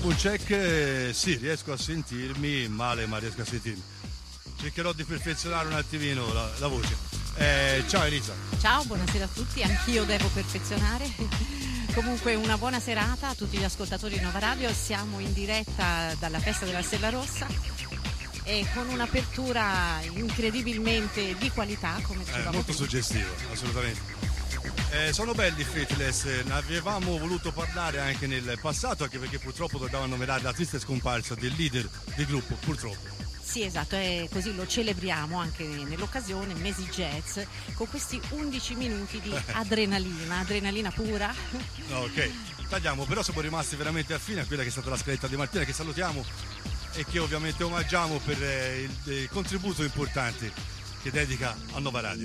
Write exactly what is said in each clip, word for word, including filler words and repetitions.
double check, eh, sì, riesco a sentirmi male, ma riesco a sentirmi. Cercherò di perfezionare un attimino la, la voce. Eh, ciao Elisa. Ciao, buonasera a tutti, anch'io devo perfezionare. Comunque una buona serata a tutti gli ascoltatori di Nova Radio, siamo in diretta dalla Festa della Stella Rossa e con un'apertura incredibilmente di qualità, come dicevamo. Eh, molto suggestiva, assolutamente. Eh, sono belli i Faithless, ne avevamo voluto parlare anche nel passato, anche perché purtroppo dobbiamo annoverare la triste scomparsa del leader del gruppo, purtroppo. Sì, esatto, e così lo celebriamo anche nell'occasione, Mesi Jazz, con questi undici minuti di adrenalina, adrenalina pura. Ok, tagliamo, però siamo rimasti veramente affini a quella che è stata la scaletta di Martina, che salutiamo e che ovviamente omaggiamo per eh, il, il contributo importante che dedica a Nova Radio.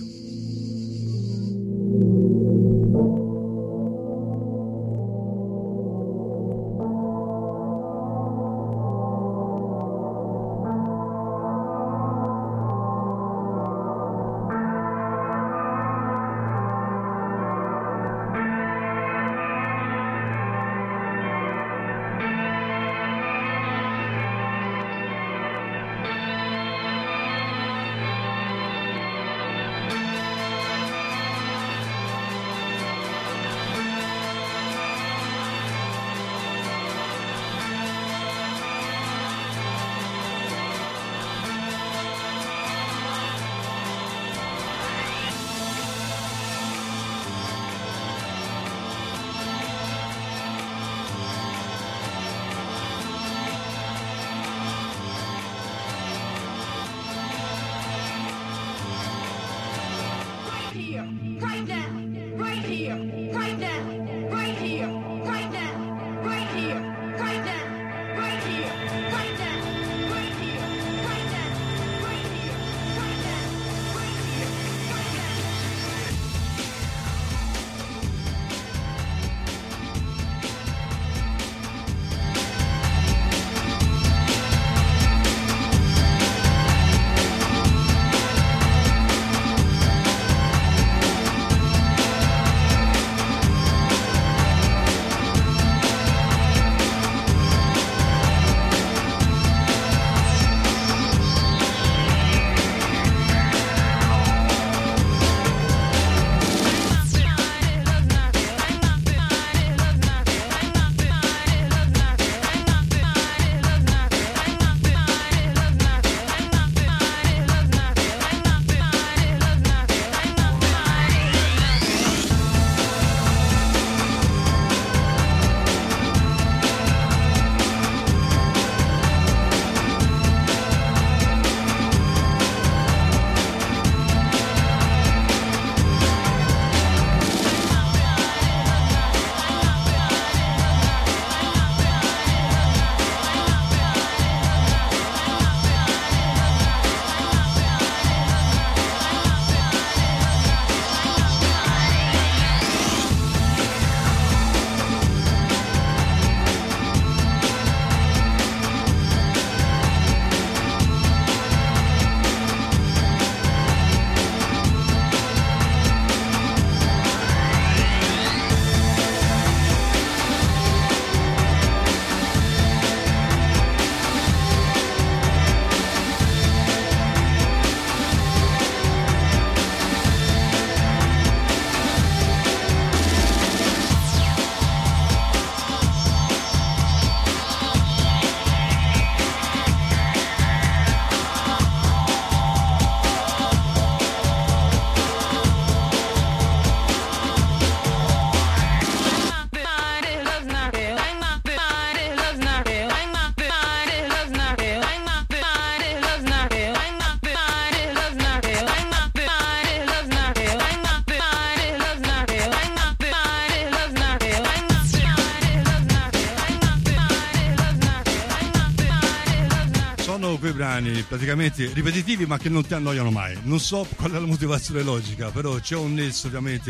Quei brani praticamente ripetitivi ma che non ti annoiano mai. Non so qual è la motivazione logica, però c'è un nesso ovviamente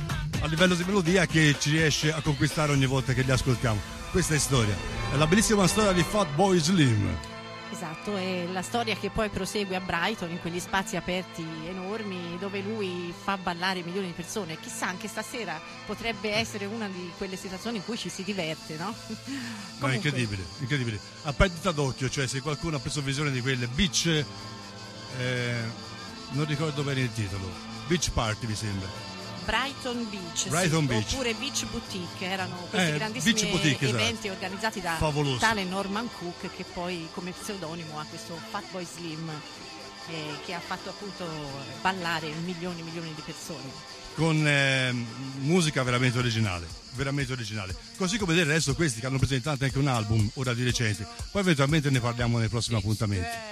a livello di melodia che ci riesce a conquistare ogni volta che li ascoltiamo. Questa è storia, è la bellissima storia di Fatboy Slim. Esatto, è la storia che poi prosegue a Brighton, in quegli spazi aperti enormi dove lui fa ballare milioni di persone. Chissà, anche stasera potrebbe essere una di quelle situazioni in cui ci si diverte, no? No, è incredibile, incredibile. A perdita d'occhio, cioè se qualcuno ha preso visione di quelle Beach, eh, non ricordo bene il titolo, Beach Party mi sembra. Brighton Beach, Brighton sì, Beach. Oppure Beach Boutique, erano questi eh, grandissimi Boutique, eventi esatto. organizzati da Favoloso. tale Norman Cook, che poi come pseudonimo ha questo Fatboy Slim, eh, che ha fatto appunto ballare milioni e milioni di persone. Con eh, musica veramente originale, veramente originale. Così come del resto questi che hanno presentato anche un album ora di recente. Poi eventualmente ne parliamo nei prossimi appuntamenti.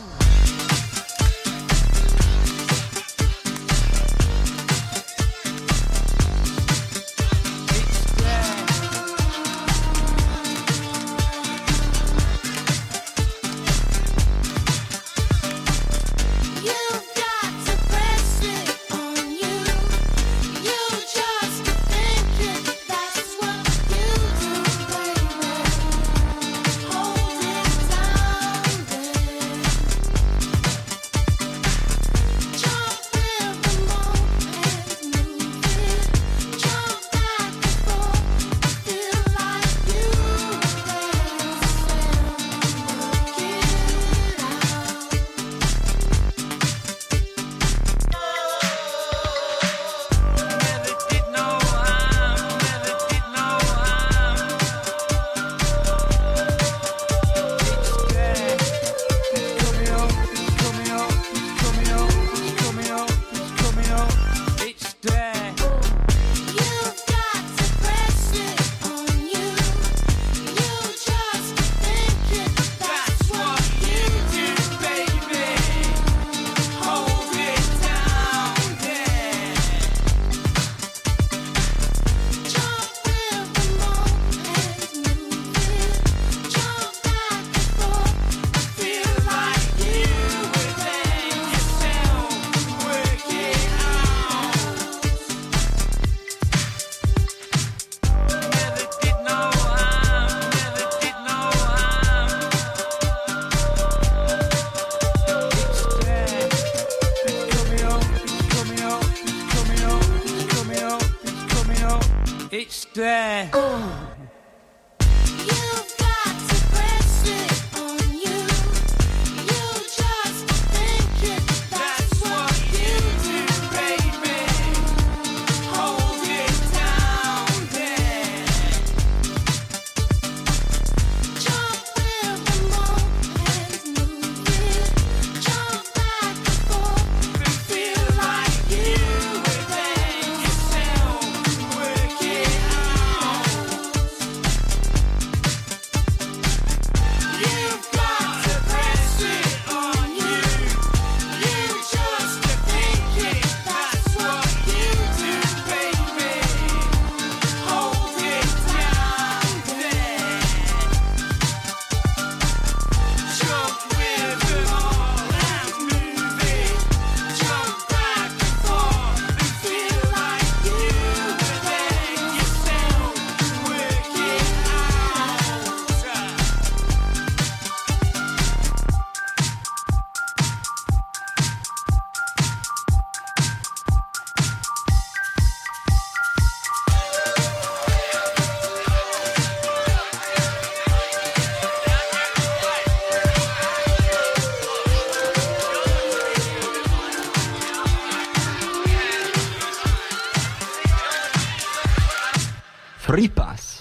Free Pass.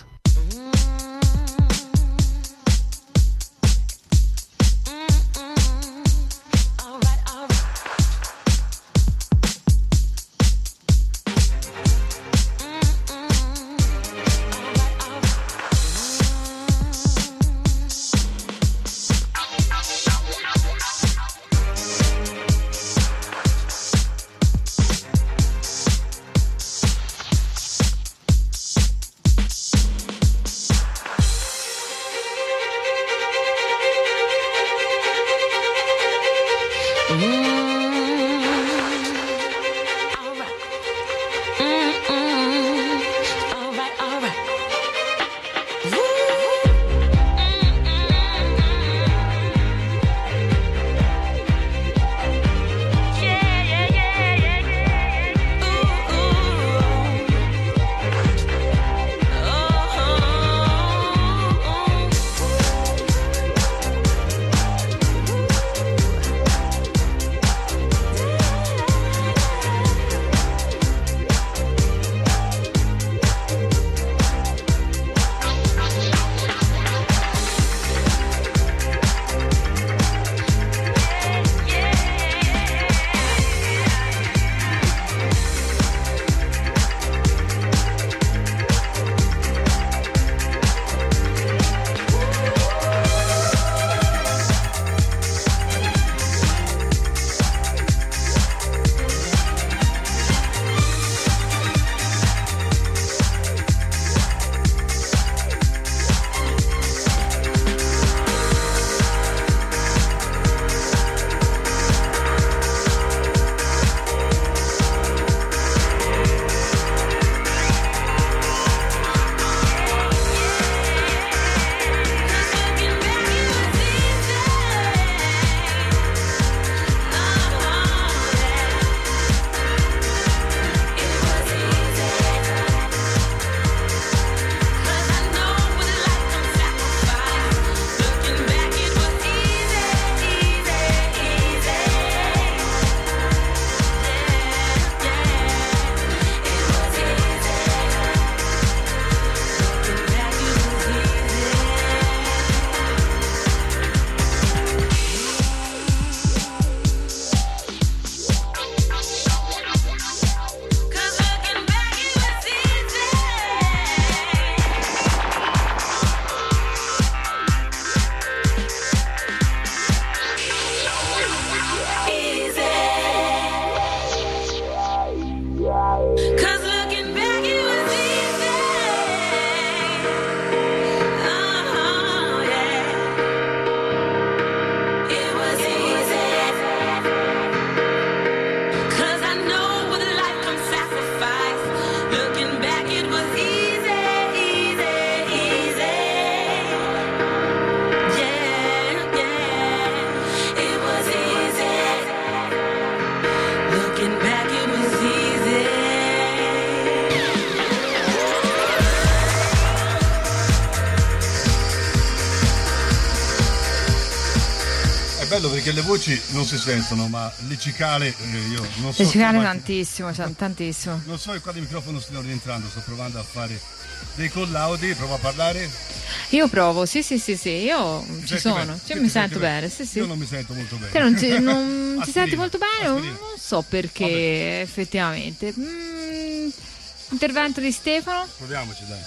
bello perché le voci non si sentono, ma le cicale eh, io non so. Le cicale come- tantissimo, cioè, tantissimo. Non so che qua i microfoni stiano rientrando, sto provando a fare dei collaudi, provo a parlare. Io provo, sì, sì, sì, sì, io Ti ci senti sono, bene? cioè Ti mi senti sento bene, sì, sì. Io non mi sento molto bene. Te non, ti, non ti Aspirina, senti molto bene? Non aspirina. so perché, Vabbè. effettivamente. Mm, intervento di Stefano? Proviamoci, dai.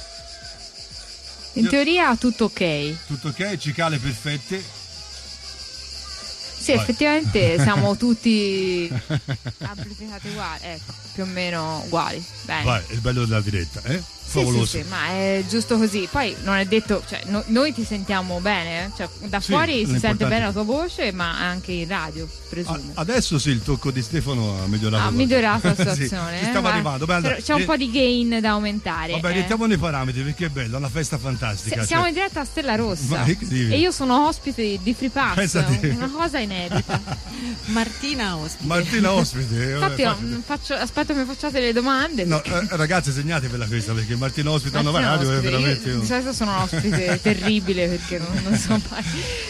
In Io- teoria tutto ok. Tutto ok, cicale perfette. Sì, Vai. effettivamente siamo tutti amplificati uguali, ecco, più o meno uguali. Bene. Vai, è il bello della diretta, eh? Sì, sì, Favoloso. sì, ma è giusto così. Poi non è detto, cioè, no- noi ti sentiamo bene, eh? Cioè, da Sì, fuori si l'importante sente bene è- la tua voce, ma anche in radio, A- presumo. adesso sì, il tocco di Stefano ha migliorato. Ha qualcosa. migliorato la Sì, situazione. ci eh, stiamo ma- arrivando. Beh, allora, però c'è un eh, po' di gain da aumentare. Vabbè, eh. rientriamo nei parametri perché è bello, è una festa fantastica. Si- siamo cioè- in diretta a Stella Rossa Ma che dici? e io sono ospite di Free Pass, Pensate. una cosa inedita. Martina ospite. Martina ospite. eh, Infatti, vabbè, io faccio, aspetto che mi facciate le domande. No, perché- eh, ragazzi, segnatevela questa perché Martina ospite a Nova Martina Radio è ospite, veramente io un- di solito sono un ospite terribile perché non, non so mai.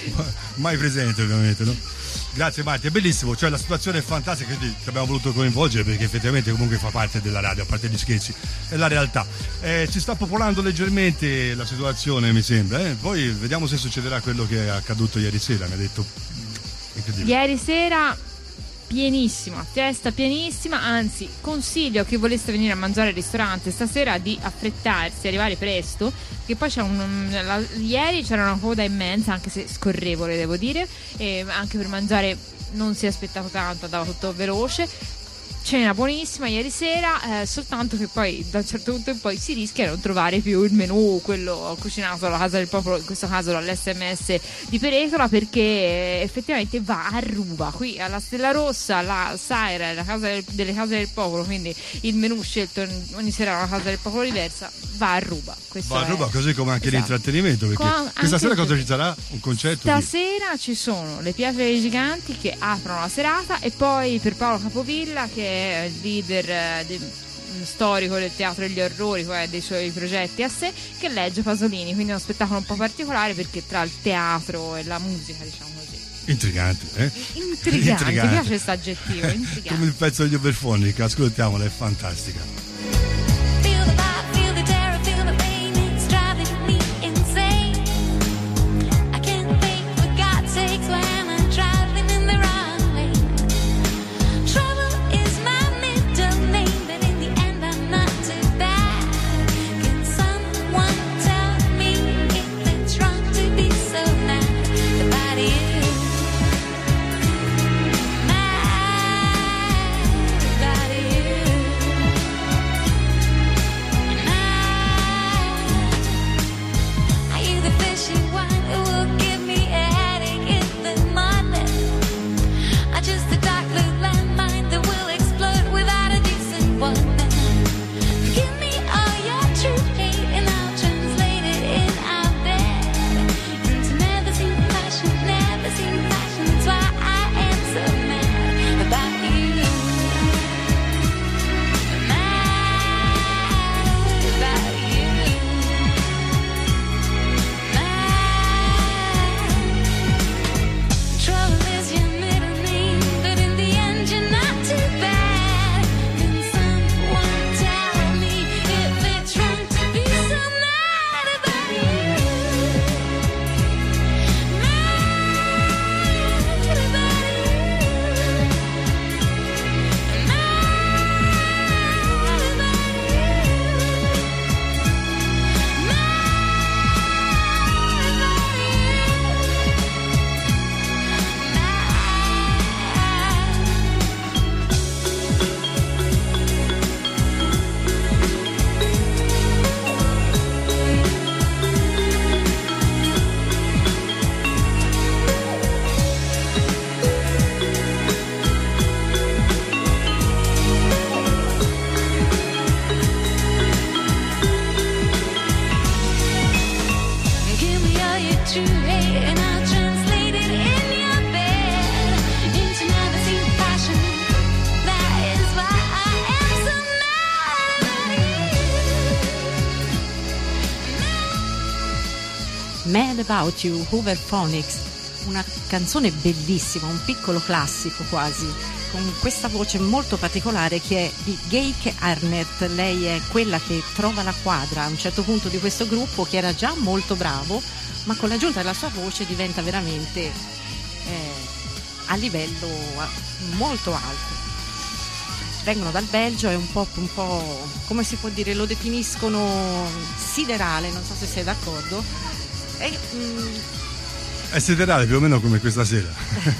mai presente, ovviamente, no? Grazie Marti, è bellissimo, cioè la situazione è fantastica, quindi ti abbiamo voluto coinvolgere perché effettivamente comunque fa parte della radio, a parte gli scherzi, è la realtà. Eh, ci sta popolando leggermente la situazione, mi sembra, eh? Poi vediamo se succederà quello che è accaduto ieri sera, mi ha detto incredibile. Ieri sera pienissima, festa pienissima, anzi consiglio a chi volesse venire a mangiare al ristorante stasera di affrettarsi, arrivare presto, che poi c'è un, la- ieri c'era una coda immensa, anche se scorrevole devo dire, e anche per mangiare non si è aspettato tanto, andava tutto veloce. Cena buonissima ieri sera, eh, soltanto che poi da un certo punto in poi si rischia di non trovare più il menù, quello cucinato alla Casa del Popolo, in questo caso dall'esse emme esse di Peretola, perché eh, effettivamente va a ruba. Qui alla Stella Rossa, la Saira, la casa del- delle Case del Popolo, quindi il menù scelto ogni sera una Casa del Popolo diversa, va a ruba. Questo Va a è- ruba, così come anche esatto. l'intrattenimento, perché Qua- anche questa sera il- cosa ci sarà? Un concerto? di- Stasera ci sono le Pietre dei Giganti che aprono la serata e poi per Paolo Capovilla, che è il leader eh, de- storico del teatro degli orrori, cioè dei suoi progetti a sé, che legge Pasolini, quindi è uno spettacolo un po' particolare perché tra il teatro e la musica, diciamo così. Intrigante, eh? Intrigante, mi piace questo aggettivo, Come intrigante. il pezzo degli Overphonic, ascoltiamola, è fantastica. Feel the vibe, feel the terror, feel the pain, it's driving me insane. I can't think for God's sakes when I'm driving in the wrong lane. Trouble is my middle name, but in the end I'm not too bad. Can someone tell me if it's wrong to be so mad about you? Mad about you. Are you the fishy one who will give me a headache in the morning? Or just a dark blue landmine that will explode without a decent warning? Give me all your true hate and I'll translate it in our bed into never seen passion, never seen passion. That's why I am so mad about you. Mad about you. Trouble is your middle name, but in the end you're not too bad. Can someone tell me if it's wrong to be so mad about you? Mad about you. Mad Give me all your true hate and I'll translate it in your bed into never seen passion. That is why I am so mad about you. Mad About You, Hooverphonics. una canzone bellissima, un piccolo classico quasi, con questa voce molto particolare che è di Geike Arnett. Lei è quella che trova la quadra a un certo punto di questo gruppo, che era già molto bravo, ma con l'aggiunta della sua voce diventa veramente eh, a livello molto alto. Vengono dal Belgio, è un pop un po', come si può dire, lo definiscono siderale, non so se sei d'accordo. E, mm, è siderale più o meno come questa sera.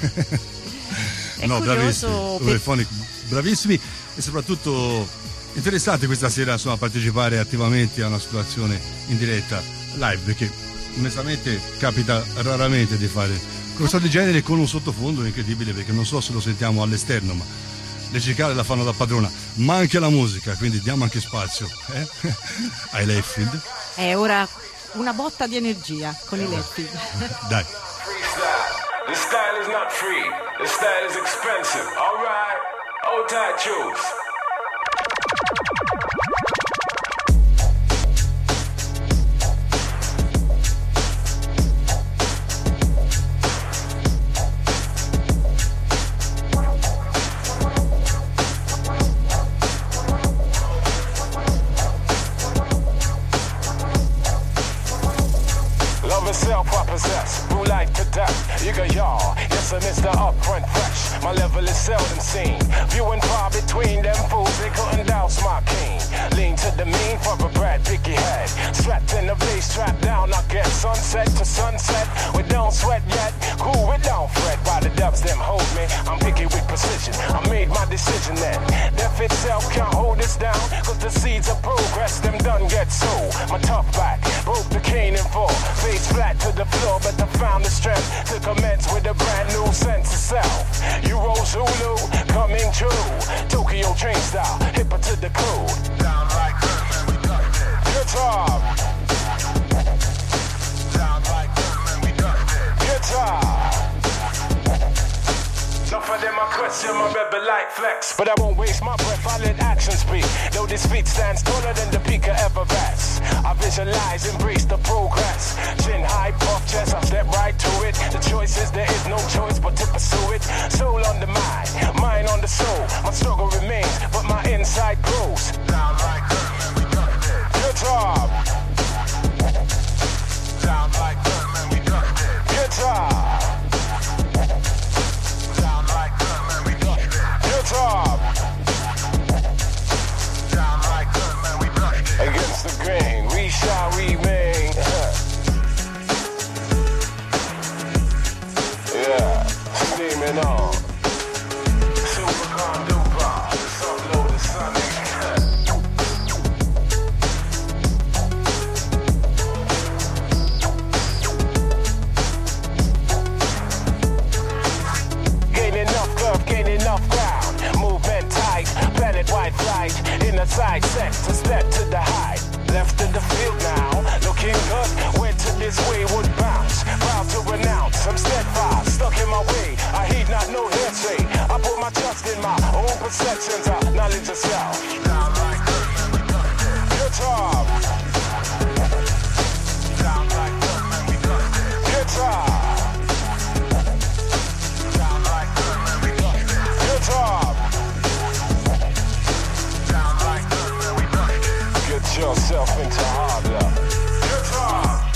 È no, curioso bravissimi, per... bravissimi e soprattutto interessanti questa sera, insomma, partecipare attivamente a una situazione in diretta live, perché onestamente capita raramente di fare cosa del genere con un sottofondo incredibile, perché non so se lo sentiamo all'esterno, ma le cicale la fanno da padrona, ma anche la musica, quindi diamo anche spazio eh? ai Leftfield. È ora una botta di energia con i Leftfield. Dai. This style is not free. This style is expensive. All right. Hold tight, Juice. Self I possess, through life to death. You got y'all, yes, I'm Mister Upfront Fresh. My level is seldom seen. Few and far between them fools, they couldn't douse my king. Lean to the mean for a Brad Picky head. Strapped in the place, strapped down, I get sunset to sunset. We don't sweat yet, cool, we don't fret. By the dubs, them hold me, I'm picky with precision. I made my decision then. Death itself can't hold us down, cause the seeds of progress, them done get sold. My tough back, broke the cane in four. Face flat to the floor, but I found the strength to commence with a brand new sense of self. Euro Zulu, coming true. Tokyo train style, hipper to the code. Down like her, man, we got it. Guitar. Down like her, man, we got it. Guitar. Enough of them, I question my rebel like flex. But I won't waste my breath, I let action speak. Though this feat stands taller than the peak of Everest. I visualize, embrace the progress. Chin high, puff chest, I step right to it. The choice is there is no choice but to pursue it. Soul on the mind, mind on the soul. My struggle remains, but my inside grows. Down like her, man, we got it. Guitar. Down like her, man, we got it. Guitar. Down like her, man, we got it. Against the grain, we shall remain. Yeah, steaming on. Supercar duper, subloaded Sonic. Gain enough curve, gain enough ground. Planet-wide flight, in a side set to step to the height. Left in the field now, looking good. Went to this wayward bounce, proud to renounce. I'm steadfast, stuck in my way. I heed not no hearsay. I put my trust in my own perceptions of knowledge of self. Down like her, man, we got it. Guitar. Down like her, man, we got it. Guitar. Down like her, man, we got it. Guitar. Get yourself into hard luck. Guitar.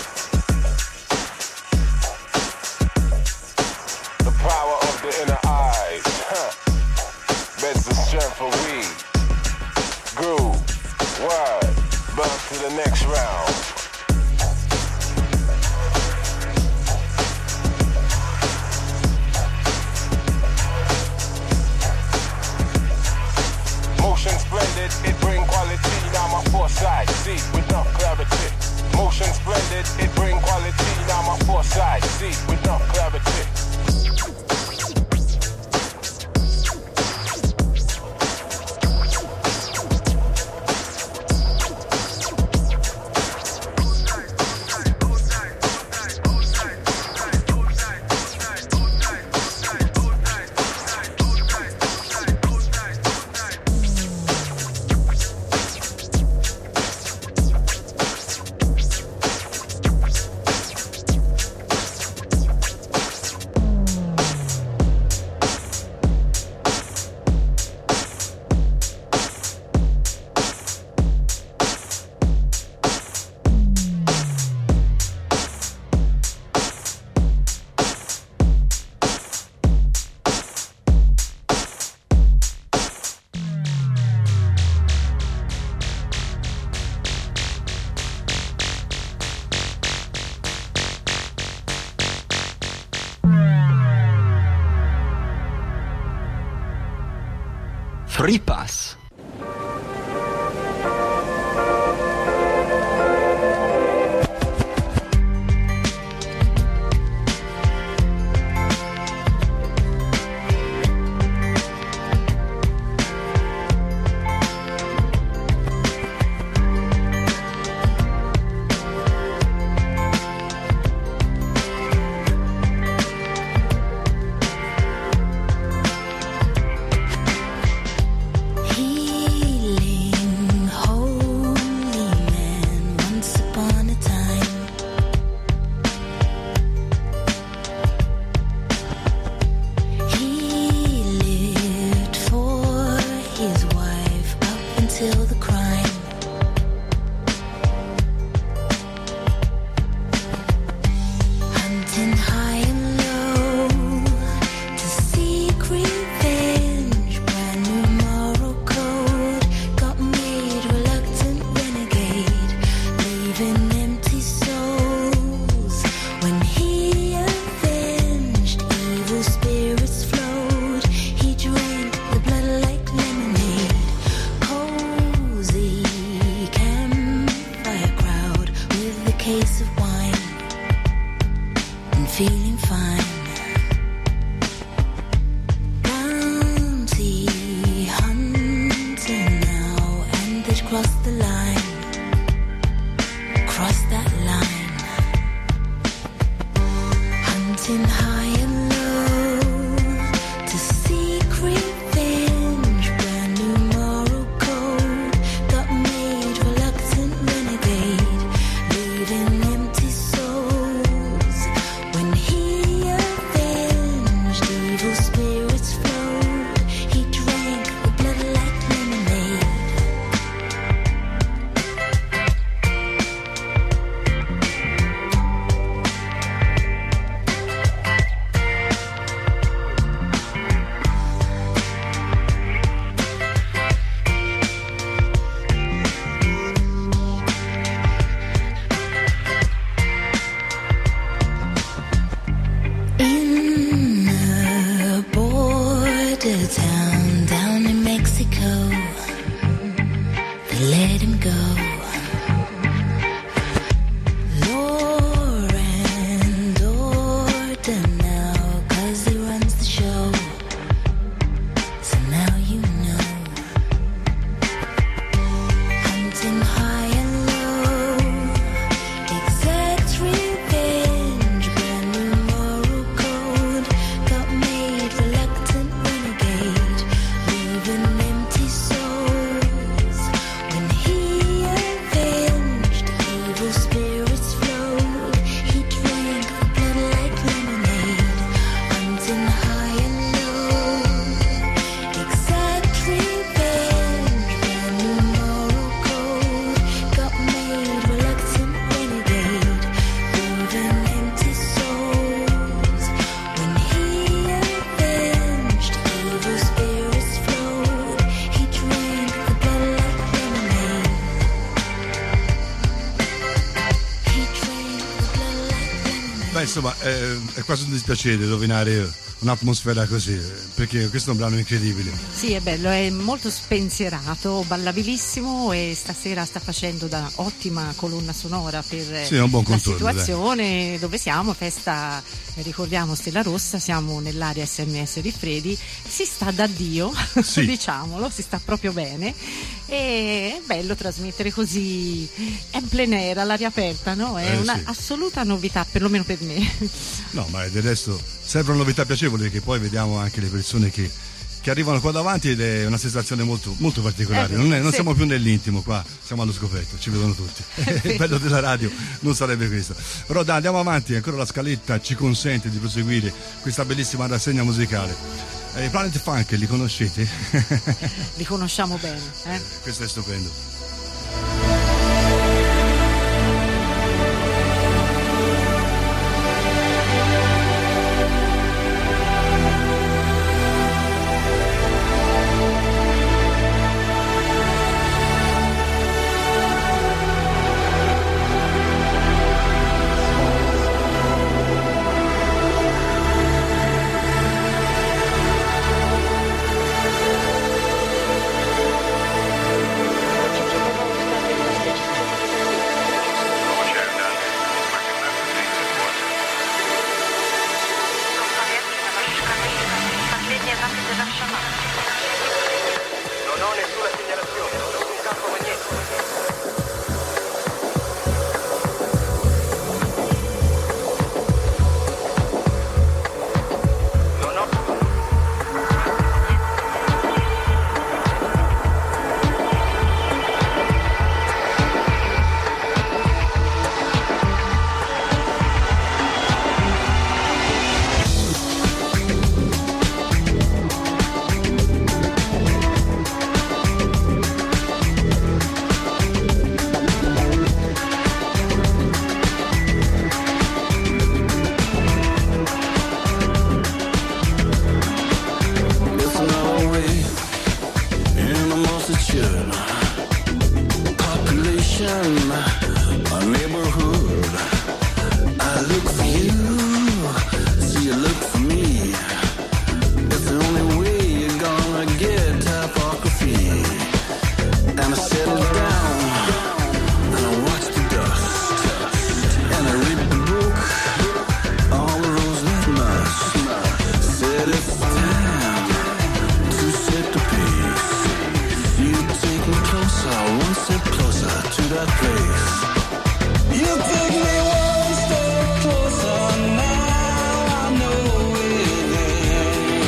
The power of the inner eyes, huh? Beds the strength for we. Groove, word, burn to the next round. Motion splendid, it bring quality. Now my foresight, see with enough clarity. Motion splendid, it bring quality. Now my foresight, see with enough clarity. Free Pass. Insomma, eh, è quasi un dispiacere rovinare un'atmosfera così, perché questo è un brano incredibile. Sì, è bello, è molto spensierato, ballabilissimo e stasera sta facendo da ottima colonna sonora per sì, è un buon la contorno, situazione dai. Dove siamo, festa, ricordiamo Stella Rossa, siamo nell'area S M S Rifredi, si sta da Dio, sì. diciamolo, si sta proprio bene e è bello trasmettere così in plein air, all'aria aperta, no? È eh, una sì. assoluta novità, perlomeno per me. No, ma del resto sempre una novità piacevole, che poi vediamo anche le persone che, che arrivano qua davanti ed è una sensazione molto, molto particolare. Eh, non, è, non sì. siamo più nell'intimo qua, siamo allo scoperto, ci vedono tutti. Il bello della radio non sarebbe questo. Però dai, andiamo avanti, ancora la scaletta ci consente di proseguire questa bellissima rassegna musicale. Eh, Planet Funk li conoscete? Li conosciamo bene, eh? Questo è stupendo. altitude, population, our neighborhood. I look for you, so you look for me. It's the only way you're gonna get topography. And I settle down, and I watch the dust, and I read the book, all the roads that must. Said it's time to set the pace. You take me closer, one step closer to that place. You take me one step closer, now I know it.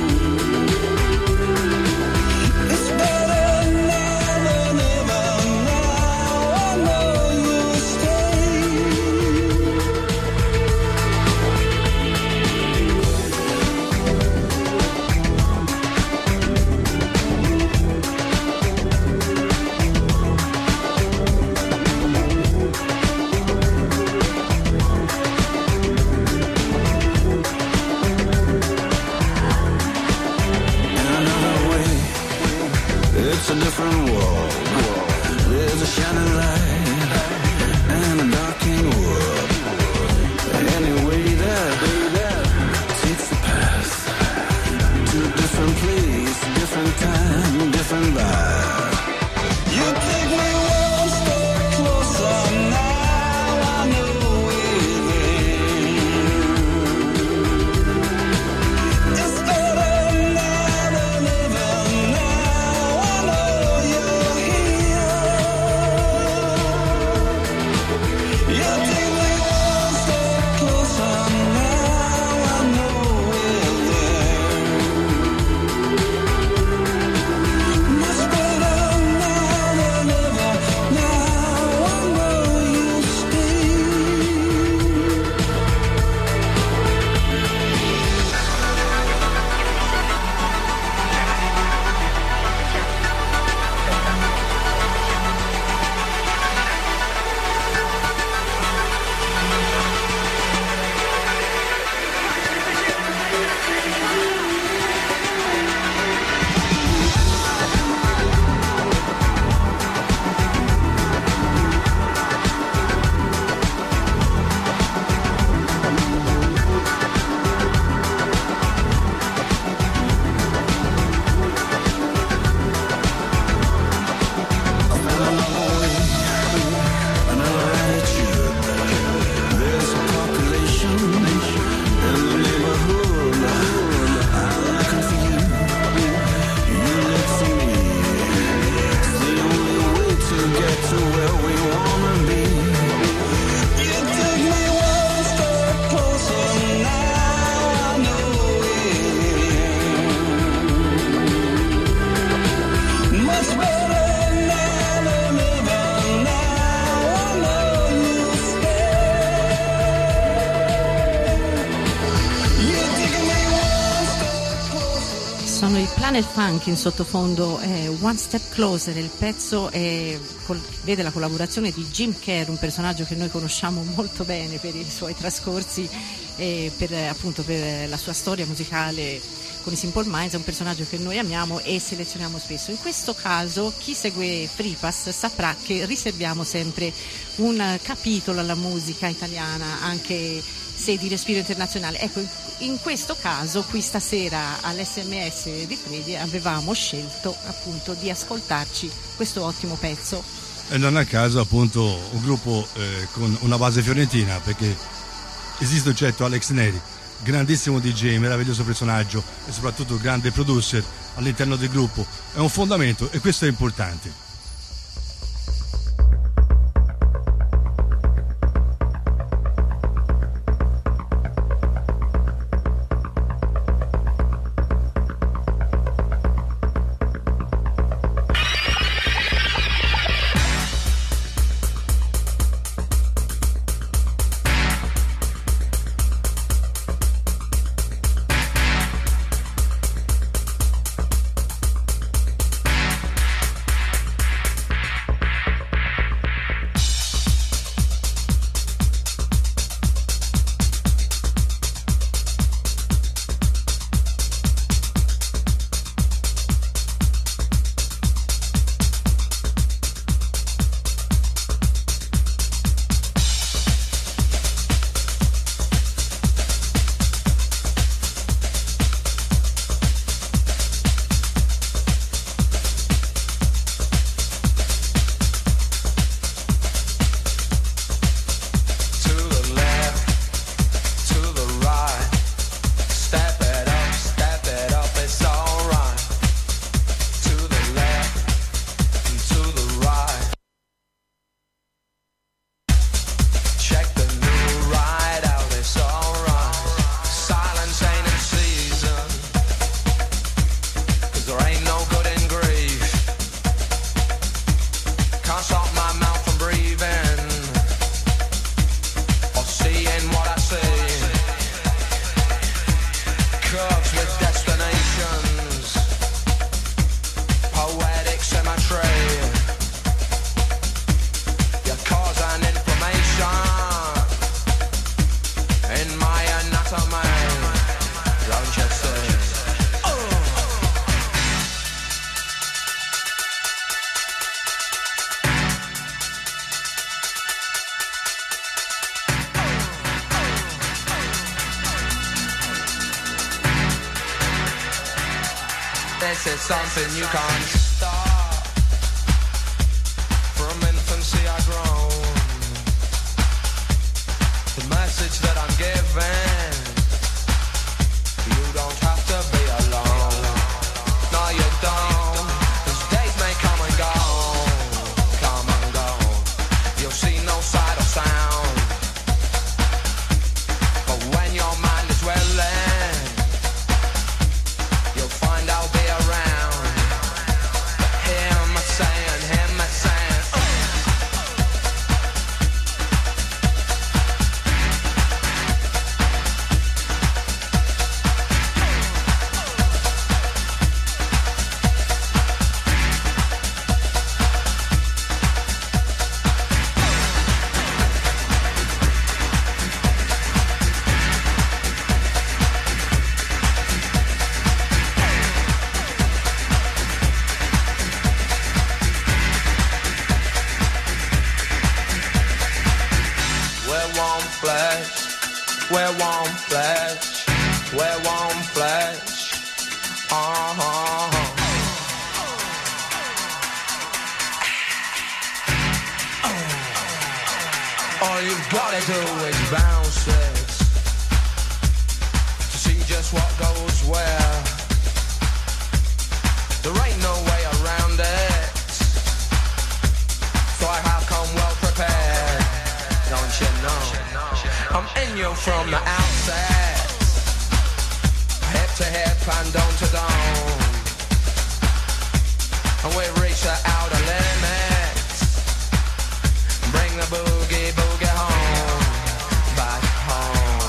It's better now than ever, now I know you'll stay. It's a different world. There's a shining light and a darkening world. Anyway, that takes the path to a different place, different time, different vibe. You take me one step closer, now I know it. It's better now than ever, now I know you're here. You take me one step closer, now I know we're there. Much better now than ever, now I know you'll stay. Another attitude. There's a population in the neighborhood. I'm looking for you. You look for me. It's the only way to get to where we wanna be. You take me one step closer, now I know it. Much better now than ever, now I know you'll stay. You take me one step closer. Sono i Planet Funk in sottofondo, eh, One Step Closer, il pezzo è col- vede la collaborazione di Jim Kerr, un personaggio che noi conosciamo molto bene per i suoi trascorsi e per, eh, appunto per la sua storia musicale con i Simple Minds. È un personaggio che noi amiamo e selezioniamo spesso. In questo caso chi segue Free Pass saprà che riserviamo sempre un capitolo alla musica italiana, anche se di respiro internazionale. Ecco, in questo caso qui stasera all'esse emme esse di Freddy avevamo scelto appunto di ascoltarci questo ottimo pezzo. E non a caso appunto un gruppo eh, con una base fiorentina, perché esiste un certo Alex Neri, grandissimo D J, meraviglioso personaggio e soprattutto grande producer all'interno del gruppo. È un fondamento e questo è importante. Can't stop my mouth from breathing or seeing what I see. Curves with destinations, poetic symmetry. You cause an inflammation in my anatomy. Don't you see? This is something you can't stop. From infancy I've grown. The message that I'm giving, you don't have to be alone. No, you don't. 'Cause days may come and go, come and go. You'll see no sight or sound, but when your mind is willing, you'll find I'll be around. Hear me saying, hear me saying, uh. We're one flesh, we're one flesh, we're one flesh. Uh-huh. All you've gotta do is bounce it to see just what goes where. There ain't no way around it, so I have come well prepared. Don't you know? I'm in you from the outset, hip to hip and dome to dome, and we reach the outer limits. Bring the boogie boogie home, back home.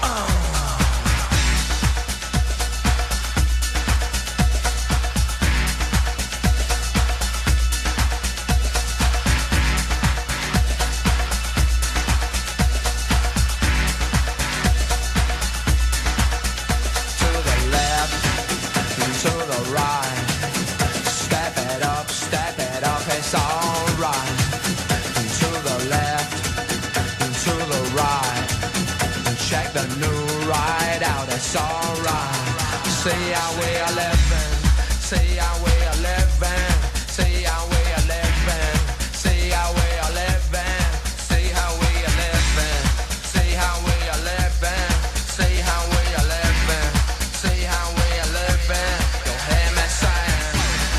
To the left, to the right, step it up, step it up, it's alright. To the left, to the right, check the new ride out, it's alright. See how we are living, see how we are living, see how we are living, see how we are living, see how we are living, see how we are living, see how we are living, see how we are living. You'll hear me saying.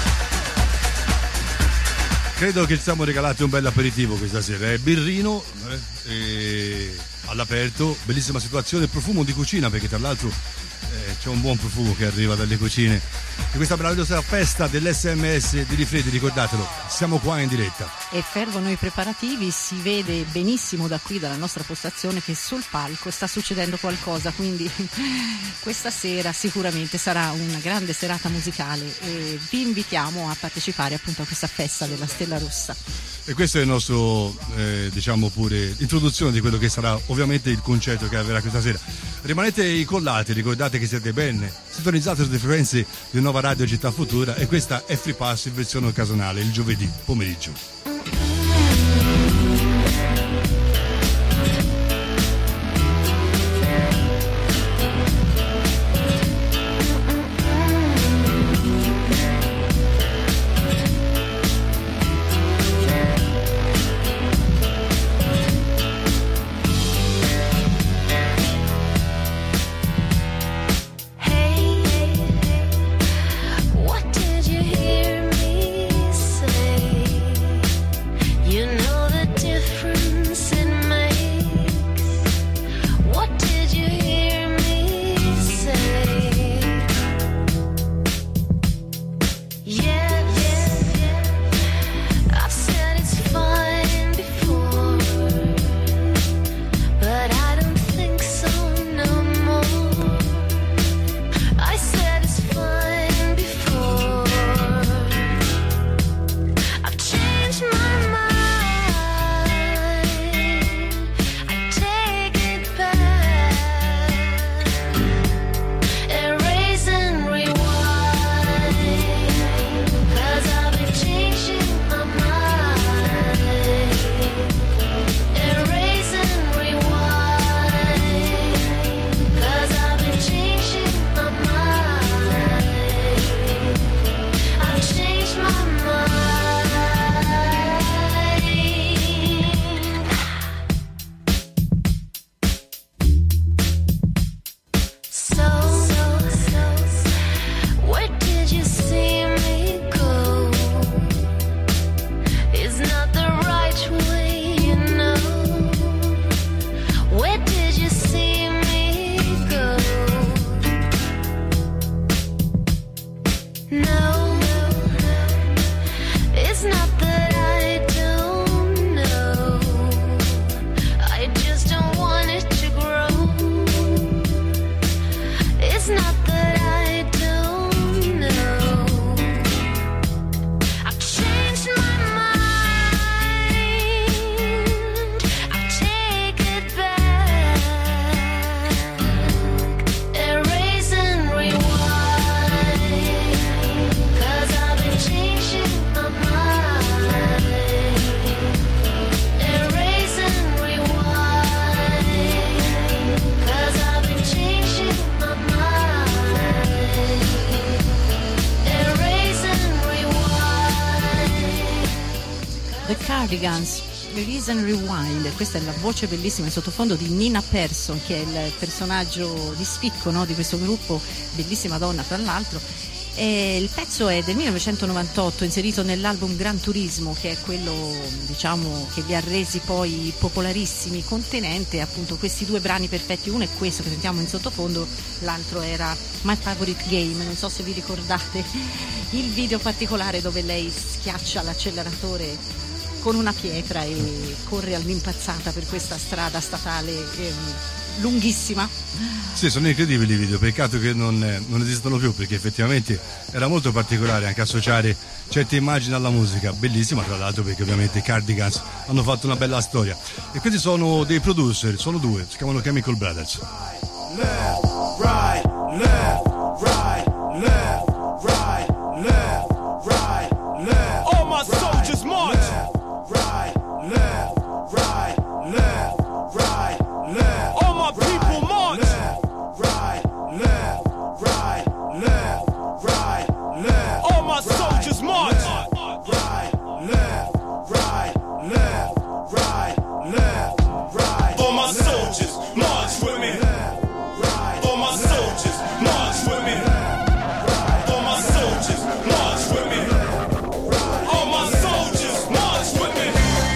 Credo che ci siamo regalati un bel aperitivo questa sera, è birrino eh, e all'aperto, bellissima situazione, profumo di cucina, perché tra l'altro eh, c'è un buon profumo che arriva dalle cucine di questa meravigliosa festa dell'esse emme esse di Rifredi. Ricordatelo, siamo qua in diretta E fervono i preparativi, si vede benissimo da qui, dalla nostra postazione, che sul palco sta succedendo qualcosa, quindi questa sera sicuramente sarà una grande serata musicale e vi invitiamo a partecipare appunto a questa festa della Stella Rossa. e questo è il nostro eh, diciamo pure introduzione di quello che sarà ovviamente il concerto che avverrà questa sera. Rimanete incollati, ricordate che siete ben sintonizzati sulle frequenze di Nuova Radio Città Futura, e questa è Free Pass in versione occasionale il giovedì pomeriggio. What did you hear me say? The Cardigans, Release and Rewind. Questa è la voce bellissima in sottofondo di Nina Persson, che è il personaggio di spicco, no, di questo gruppo, bellissima donna tra l'altro. E il pezzo è del millenovecentonovantotto, inserito nell'album Gran Turismo, che è quello, diciamo, che li ha resi poi popolarissimi, contenente appunto questi due brani perfetti. Uno è questo che sentiamo in sottofondo, l'altro era My Favorite Game. Non so se vi ricordate il video particolare dove lei schiaccia l'acceleratore con una pietra e corre all'impazzata per questa strada statale ehm, lunghissima. Sì, sono incredibili i video, peccato che non, eh, non esistono più, perché effettivamente era molto particolare anche associare certe immagini alla musica, bellissima tra l'altro, perché ovviamente i Cardigans hanno fatto una bella storia. E questi sono dei producer, sono due, si chiamano Chemical Brothers. Left, right, left, right, left, right, left, right, left. All my soldiers march. Right, left, right, left, right, left. All my people march. Left, right, left, right, left, right, left. All my soldiers march. Right, left, right, left, right, left, right. All my soldiers march with me. All my soldiers march with me. All my soldiers march with me. All my soldiers march with me.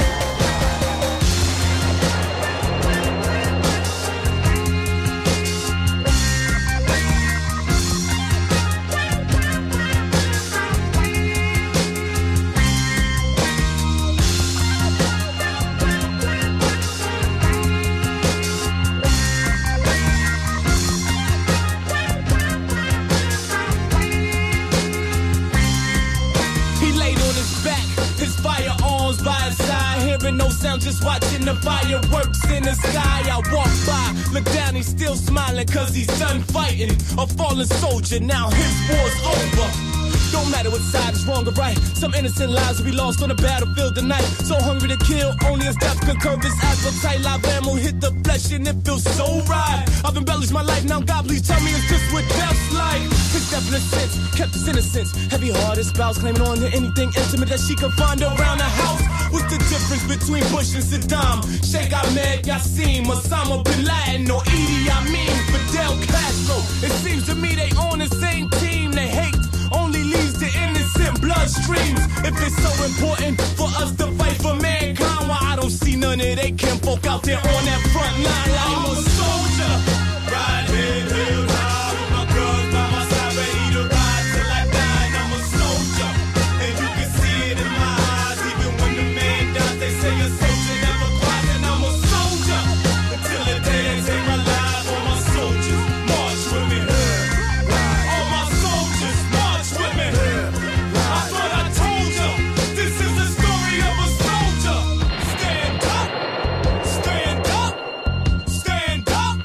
He laid on his back, his firearms by his side, hearing no sound, just watching the fireworks in the sky. I walk by, look down, he's still smiling, cause he's done fighting. A fallen soldier, now his war's over. Don't matter what side is wrong or right, some innocent lives will be lost on the battlefield tonight. So hungry to kill, only his death could curb his appetite. Live ammo hit the flesh and it feels so right. I've embellished my life, now God please tell me is this what death's like? His death in a sense, kept his innocence. Heavy-hearted spouse claiming on to anything intimate that she could find around the house. What's the difference between Bush and Saddam? Sheikh Ahmed Yassim, Osama Bin Laden, or Idi Amin, Fidel Castro? It seems to me they on the same team. They hate only leads to innocent bloodstreams. If it's so important for us to fight for mankind, why I don't see none of they kinfolk out there on that front line like I'm a soldier. Ride head held high with my girls by my side, ready to ride till I die. And I'm a soldier, and you can see it in my eyes. Even when the man dies, they say a soldier never cries. And I'm a soldier until the day they take my life. All my soldiers march with me. All my soldiers march with me. I thought I told you, this is the story of a soldier. Stand up, stand up, stand up,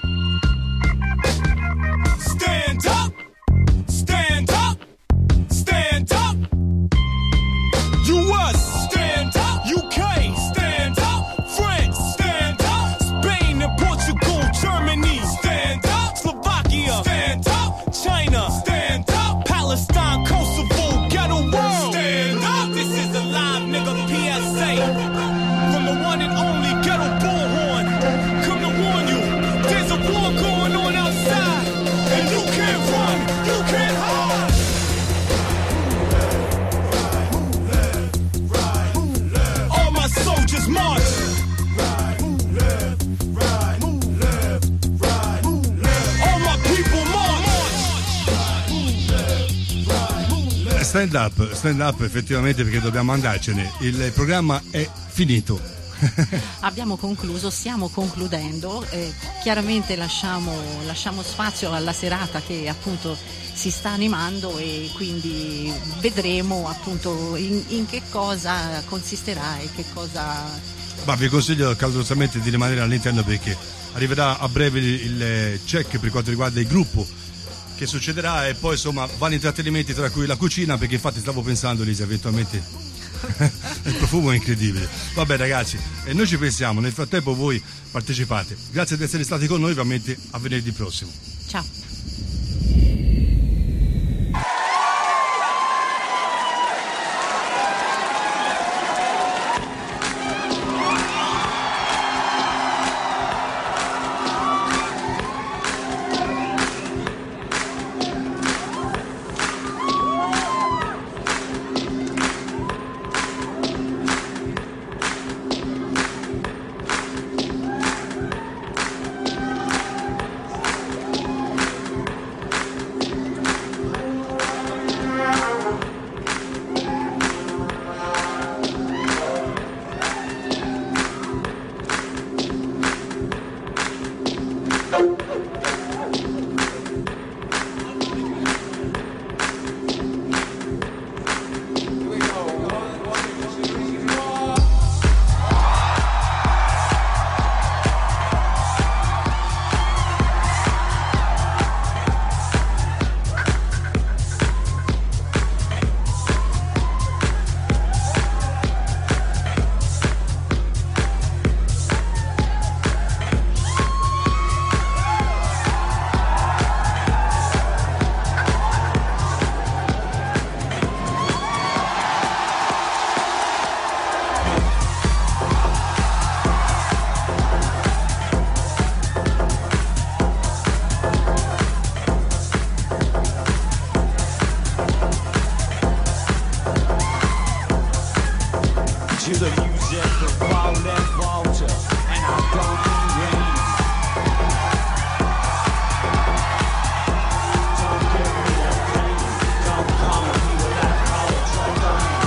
stand up, stand up, stand up. U S, stand up. U K, stand up. France, stand up. Spain and Portugal, Germany, stand up. Slovakia, stand up. China, stand up. Palestine, Kosovo, ghetto world, stand up. This is a live nigga P S A from the one and only Ghetto Bullhorn. Come to warn you, there's a war going on outside, and you can't run, you can't hide. All my soldiers march. All my people march. Stand up, stand up effettivamente, perché dobbiamo andarcene. Il programma è finito. Abbiamo concluso, stiamo concludendo, eh, chiaramente lasciamo, lasciamo spazio alla serata che appunto si sta animando, e quindi vedremo appunto in, in che cosa consisterà e che cosa... Ma vi consiglio calorosamente di rimanere all'interno, perché arriverà a breve il check per quanto riguarda il gruppo che succederà, e poi insomma vari intrattenimenti tra cui la cucina, perché infatti stavo pensando, Lisa, eventualmente il profumo è incredibile. Vabbè ragazzi, e noi ci pensiamo, nel frattempo voi partecipate. Grazie di essere stati con noi, ovviamente a venerdì prossimo. Ciao. to the music of Paul and Walter, and I don't mean rain. Don't give me that pain, don't call me with that color, don't on me.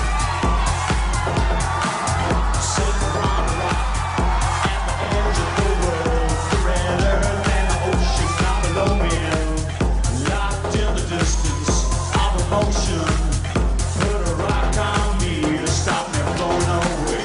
Sitting on a rock at the edge of the world, redder than the ocean down below me, locked in the distance of emotion. Put a rock on me to stop me from going away.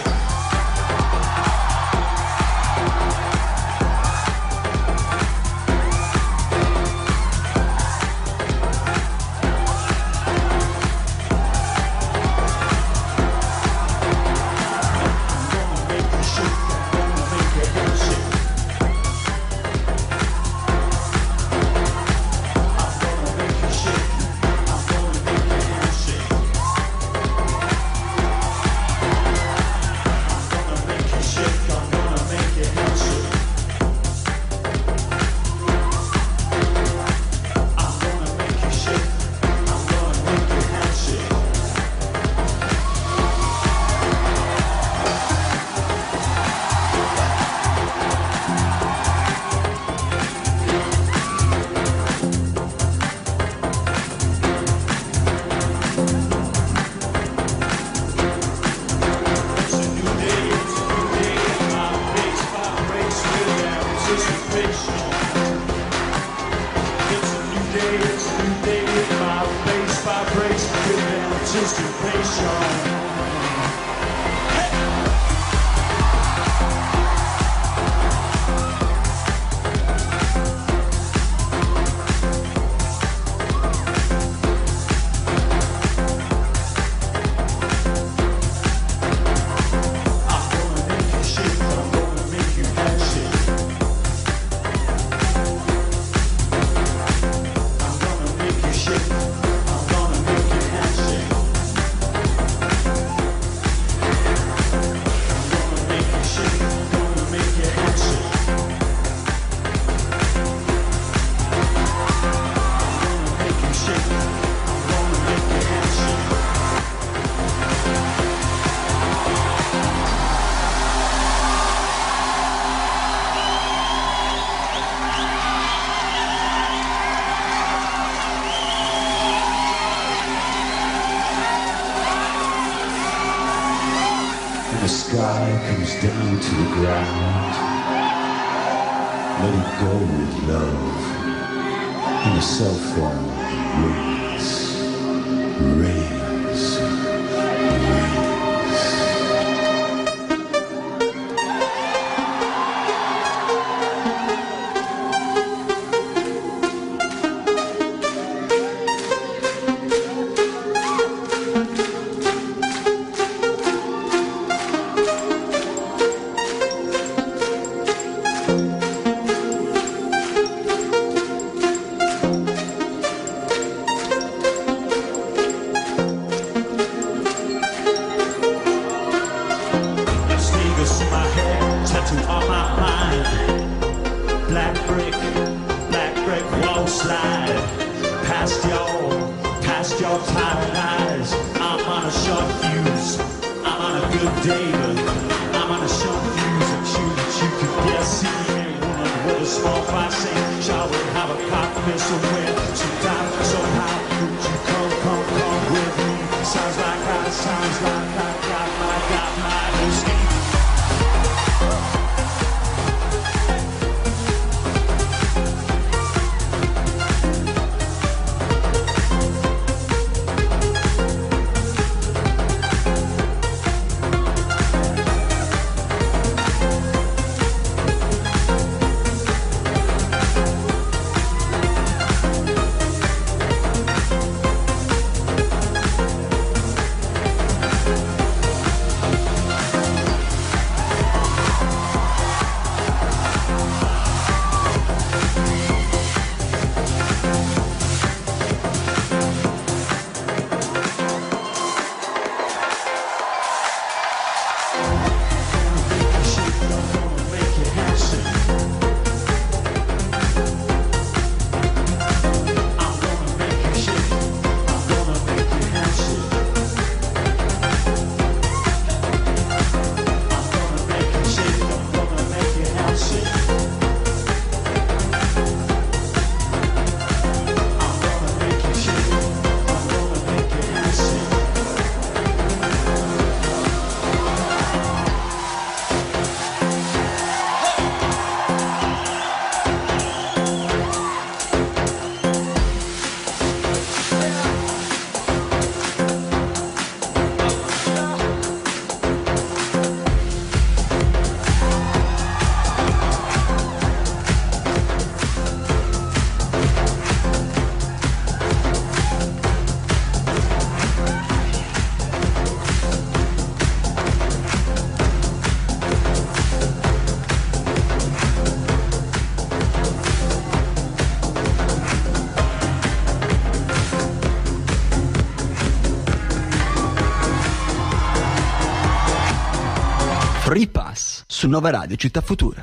su Nova Radio Città Futura.